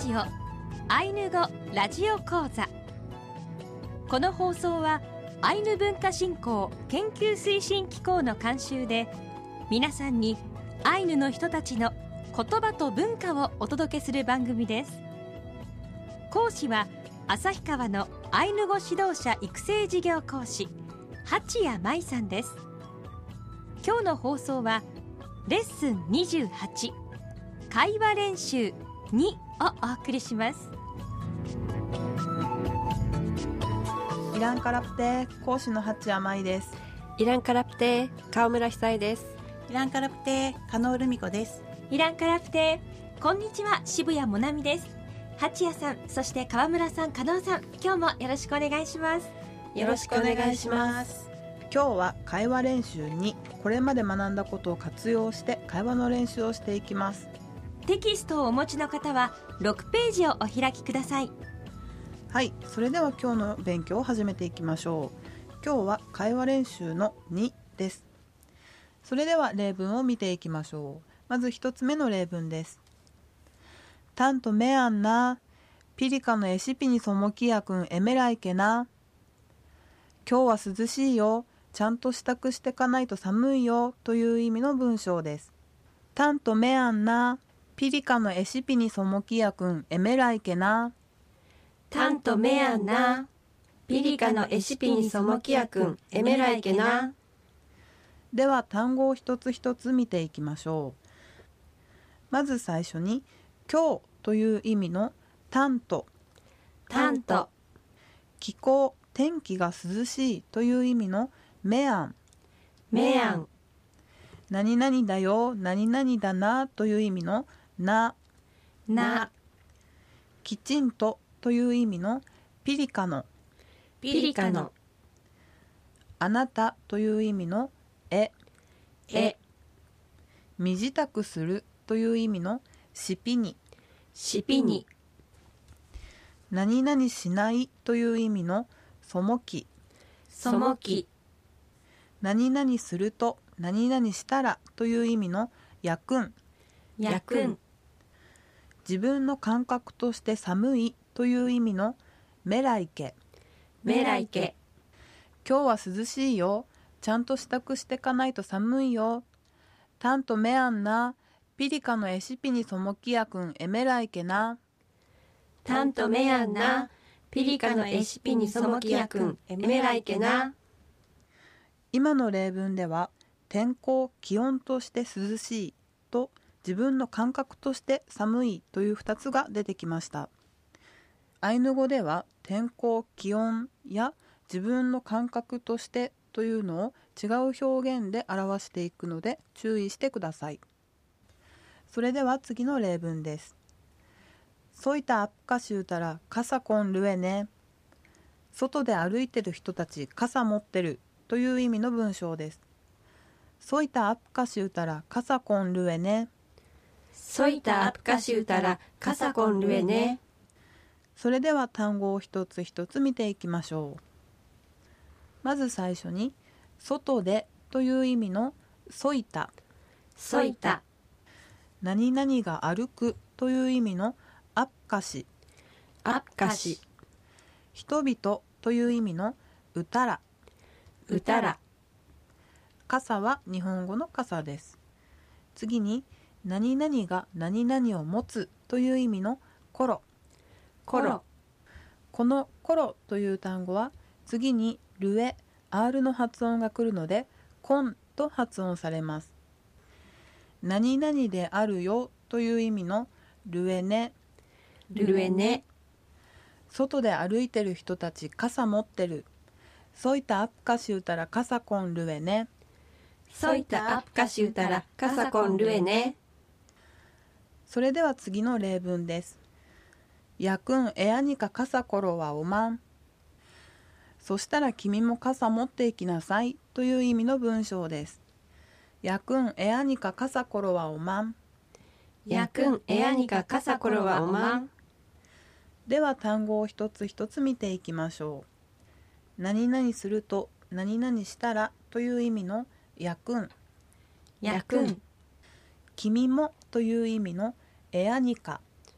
ジオアイヌ語ラジオ講座。この放送はアイヌ文化振興研究推進機構の監修で、皆さんにアイヌの人たちの言葉と文化をお届けする番組です。講師は旭川のアイヌ語指導者育成事業講師八谷舞さんです。今日の放送はレッスン28会話練習2をお送りします。 イランカラプテ講師の八谷舞です。 イランカラプテ川村久恵です。 イランカラプテ加納ルミ子です。 イランカラプテこんにちは、渋谷もなみです。八谷さん、そして川村さん、加納さん、今日もよろしくお願いします。 よろしくお願いします。 今日は会話練習にこれまで学んだことを活用して会話の練習をしていきます。 テキストをお持ちの方は6ページをお開きください。 はい、それでは今日の勉強を始めていきましょう。今日は会話練習の2です。それでは例文を見ていきましょう。まず1つ目の例文です。タントメアンナピリカのエシピにそもきやくんエメライケナ。今日は涼しいよ、ちゃんと支度してかないと寒いよという意味の文章です。タントメアンナピリカのエシピにそもきやくんエメライケナ。 タントメアンナピリカのエシピにそもきやくんエメライケナ。 では単語を一つ一つ見ていきましょう。まず最初に今日という意味のタント。 タント。 気候、天気が涼しいという意味のメアン。 メアン。 何々だよ、何々だなという意味のな。 な。 きちんとという意味のピリカの。 ピリカの。 あなたという意味のえ。 え。 身支度するという意味のしぴに。 しぴに。 何々しないという意味のそもき。 そもき。 何々すると何々したらという意味のやくん。 やくん。 自分の感覚として寒いという意味のメライケ。 メライケ。 今日は涼しいよ、ちゃんと支度してかないと寒いよ。タントメアンナピリカのエシピにそもきやくんエメライケな。 タントメアンナピリカのエシピにそもきやくんエメライケな。 今の例文では天候、気温として涼しいと自分の感覚として寒いという2つが出てきました。アイヌ語では天候、気温や自分の感覚としてというのを違う表現で表していくので注意してください。それでは次の例文です。ソイタアップカシュータラ傘コンルエネ。外で歩いてる人たち傘持ってるという意味の文章です。ソイタアップカシュータラ傘コンルエネ。 ソイタアプカシュータラカサコンルエネ。 それでは単語を一つ一つ見ていきましょう。まず最初に外でという意味のソイタ。 ソイタ。 何々が歩くという意味のアッカシ。 アプカシ。 人々という意味のウタラ。 ウタラ。 傘は日本語の傘です。次に何々が何々を持つという意味のコロ。 コロ。 このコロという単語は次にルエ、R の発音が来るのでコンと発音されます。何々であるよという意味のルエネ。 ルエネ。 外で歩いてる人たち傘持ってる。ソイタアップカシュータラ傘コンルエネ。 ソイタアプカシュータラカサコンルエネ。 それでは次の例文です。やくんエアニカ傘コロはおまん。そしたら君も傘持っていきなさいという意味の文章です。やくんエアニカ傘コロはおまん。 やくんエアニカカサコロはおまん。 では単語を一つ一つ見ていきましょう。何々すると何々したらという意味のやくん。 やくん。 君もという意味のエアニカ。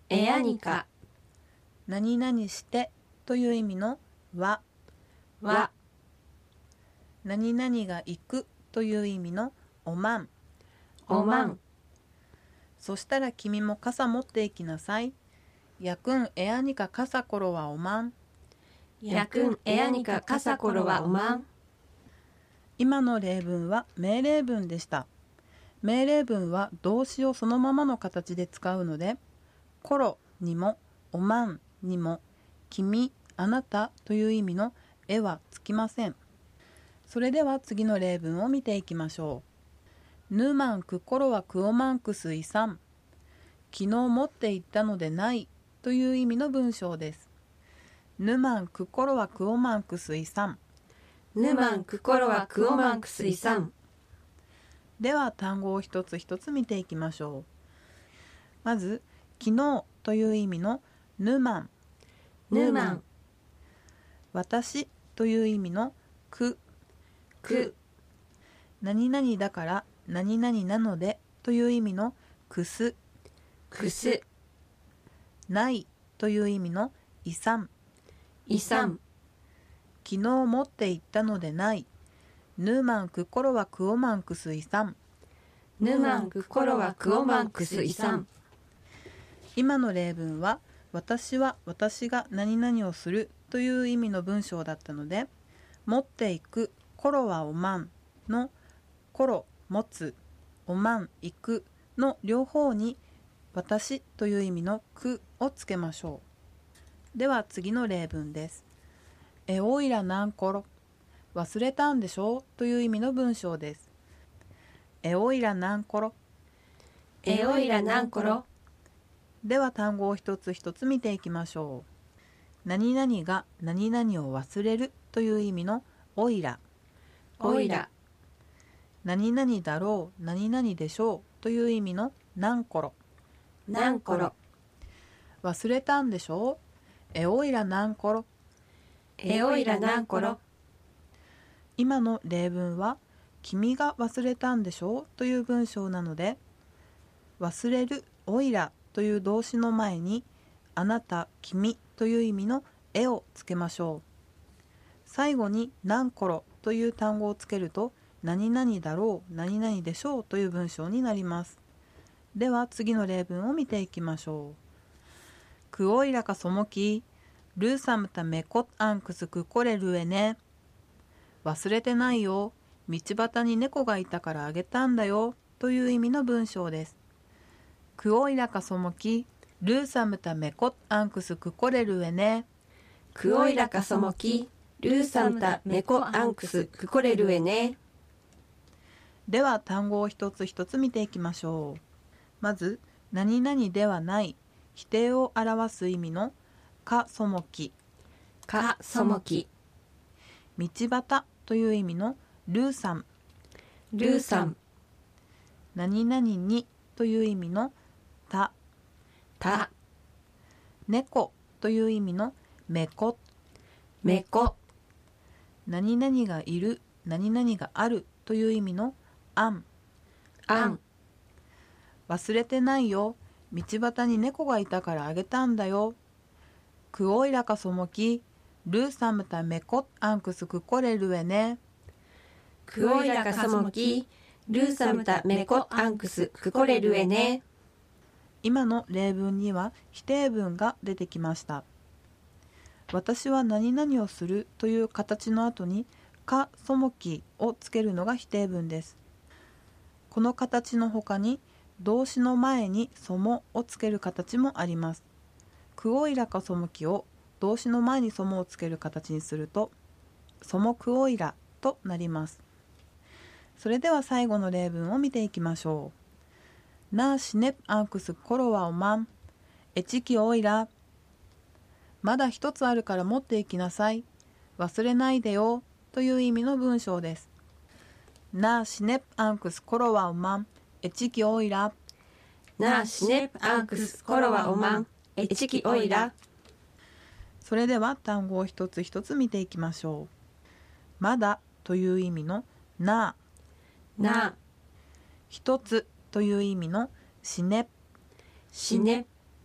エアニカ、 何々してという意味のは、 は、 何々が行くという意味のおまん。 おまん、 そしたら君も傘持って行きなさい。やくんエアニカ傘ころはおまん。 やくんエアニカ傘ころはおまん。 今の例文は命令文でした。命令文は動詞をそのままの形で使うので、ころにもおまんにも君、あなたという意味のえはつきません。それでは次の例文を見ていきましょう。ぬまんくころはくおまんくすいさん。昨日持って行ったのでないという意味の文章です。ぬまんくころはくおまんくすいさん。 ぬまんくころはくおまんくすいさん。 では単語を一つ一つ見ていきましょう。まず昨日という意味のぬまん。 ぬまん、 私という意味のく。 く、 何々だから何々なのでという意味のくす。 くす、 ないという意味のいさん。 いさん、 昨日持って行ったのでない。ぬまんくころはくおまんくすいさん。 ぬまんくころはくおまんくすいさん。 今の例文は私は私が何々をするという意味の文章だったので、持っていくころはおまんのころ持つおまん行くの両方に私という意味のくをつけましょう。では次の例文です。おいらなんころ忘れたんでしょという意味の文章です。おいらなんころ。 おいらなんころ。 では単語を一つ一つ見ていきましょう。何々が何々を忘れるという意味のおいら。 おいら、 何々だろう何々でしょうという意味のなんころ。 なんころ。 忘れたんでしょおいらなんころ。 おいらなんころ。 今の例文は君が忘れたんでしょという文章なので、忘れるおいらという動詞の前にあなた君という意味のえをつけましょう。最後になんころという単語をつけると何々だろう何々でしょうという文章になります。では次の例文を見ていきましょう。くおいらかそもきルーサムタメコアンクスクコレルエね。忘れてないよ。道端に猫がいたからあげたんだよという意味の文章です。くおいらかそもきルーサムタメコアンクスクコレルエね。 くおいらかそもきルーサムタメコアンクスクコレルエね。 では単語を一つ一つ見ていきましょう。まず何々ではない否定を表す意味のかそもき。 かそもき。 道端という意味のルーサム。 ルーサム。 何々にという意味のた。 た。 猫という意味のめこ。 めこ。 何々がいる何々があるという意味のあん。 あん。 忘れてないよ。道端に猫がいたからあげたんだよ。くおいらかそもきルーサムタメコアンクスクコレルエね。 くおいらかそもきルーサムタメコアンクスクコレルエね。 今の例文には否定文が出てきました。私は何々をするという形の後にかそもきをつけるのが否定文です。この形の他に動詞の前にそもをつける形もあります。くおいらかそもきを動詞の前にそもをつける形にするとそもくおいらとなります。それでは最後の例文を見ていきましょう。なあしねアンクスコロはおまんえちきおいら。まだ一つあるから持っていきなさい。忘れないでよという意味の文章です。なあしねアンクスコロはおまんえちきおいら。 なあしねアンクスコロはおまんえちきおいら。 それでは単語を一つ一つ見ていきましょう。まだという意味のなあ。 なあ。 一つという意味のしね。 しね。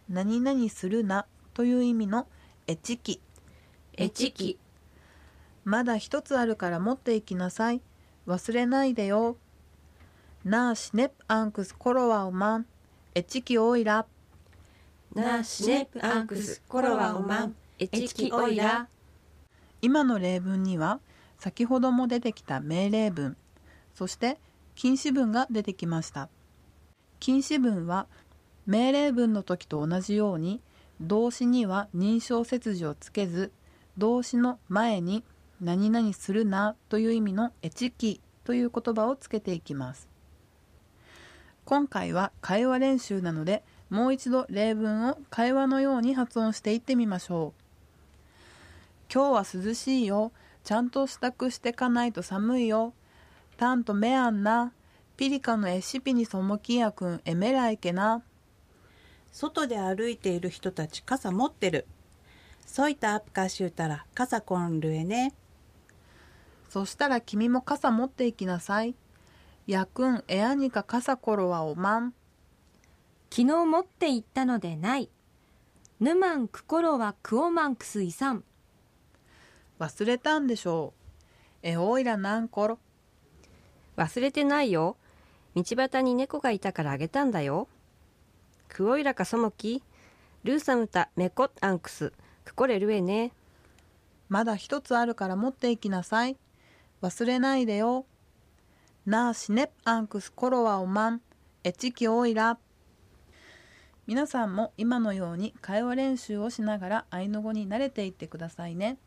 何々するなという意味のエチキ。 エチキ。 まだ一つあるから持っていきなさい。忘れないでよ。なあシネプアンクスコロワオマン。エチキオイラ。 なシネプアンクスコロワオマン。エチキオイラ。 今の例文には先ほども出てきた命令文、そして禁止文が出てきました。禁止文は命令文の時と同じように動詞には認証切字をつけず、動詞の前に何々するなという意味のエチキという言葉をつけていきます。今回は会話練習なので、もう一度例文を会話のように発音していってみましょう。今日は涼しいよ。ちゃんと支度してかないと寒いよ。タンとメアンな。ピリカのエシピにそもきやくんエメライケな。 外で歩いている人たち傘持ってる。そういったアップカシューたら傘コンルエね。 そしたら君も傘持っていきなさい。やくんエアニカ傘コロはおまん。 昨日持って行ったのでない。ヌマンクコロはクオマンクスイサン。 忘れたんでしょう。おいらなんころ。 忘れてないよ。道端に猫がいたからあげたんだよ。クオイラかそもき。ルーサムタメコッアンクスクコレルエね。 まだ一つあるから持っていきなさい。忘れないでよ。なあシネプアンクスコロワオマン。エチキオイラ。皆さんも今のように会話練習をしながらアイヌ語に慣れていってくださいね。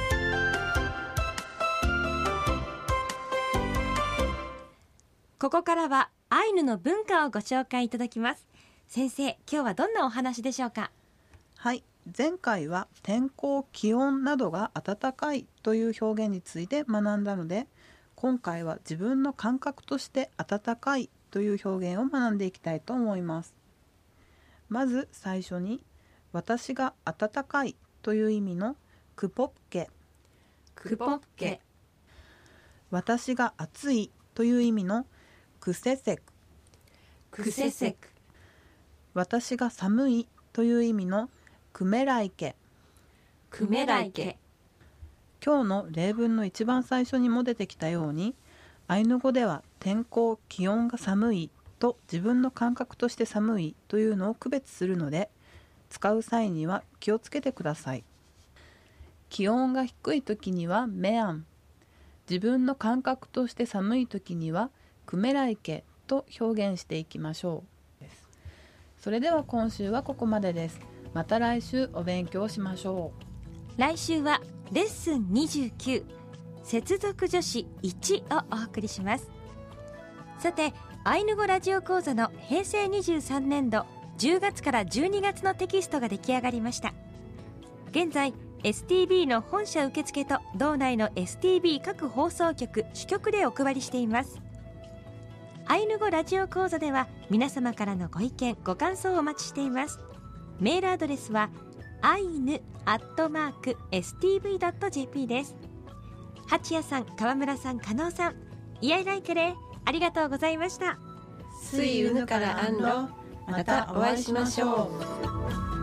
ここからはアイヌの文化をご紹介いただきます。先生、今日はどんなお話でしょうか？ はい、前回は天候、気温などが暖かいという表現について学んだので、今回は自分の感覚として暖かいという表現を学んでいきたいと思います。まず最初に、私が暖かいという意味のクポッケ。 クポッケ。 私が暑いという意味のクセセク。 クセセク。 私が寒いという意味のクメライケ。 クメライケ。 今日の例文の一番最初にも出てきたように、アイヌ語では天候、気温が寒いと自分の感覚として寒いというのを区別するので、使う際には気をつけてください。気温が低い時にはメアン、自分の感覚として寒い時にはクメライケと表現していきましょう。それでは今週はここまでです。また来週お勉強しましょう。来週はレッスン29、接続助詞1をお送りします。さて、アイヌ語ラジオ講座の平成23年度10月から12月のテキストが出来上がりました。現在 STB の本社受付と道内の STB 各放送局支局でお配りしています。アイヌ語ラジオ講座では皆様からのご意見ご感想をお待ちしています。メールアドレスはainu@stv.jp です。八谷さん、川村さん、加納さん、イヤイライケレありがとうございました。 スイウヌからアンロ、またお会いしましょう。